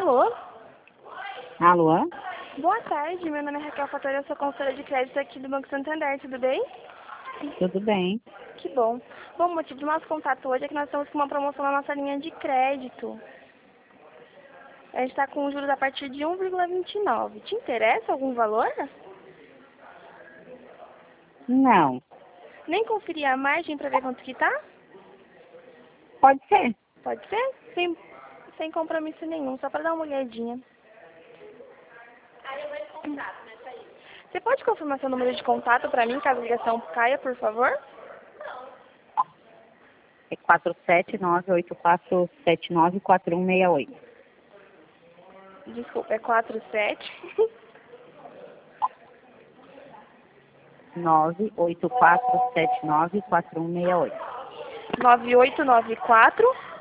Alô? Alô? Boa tarde, meu nome é Raquel Fatori, eu sou consultora de crédito aqui do Banco Santander, tudo bem? Tudo bem. Que bom. Bom, o motivo do nosso contato hoje é que nós estamos com uma promoção na nossa linha de crédito. A gente está com juros a partir de 1,29. Te interessa algum valor? Não. Nem conferir a margem para ver quanto que tá? Pode ser. Pode ser? Sem compromisso nenhum, só para dar uma olhadinha. Você pode confirmar seu número de contato para mim, caso a ligação caia, por favor? É 47984794168. Desculpa, é 47 984794168. 9894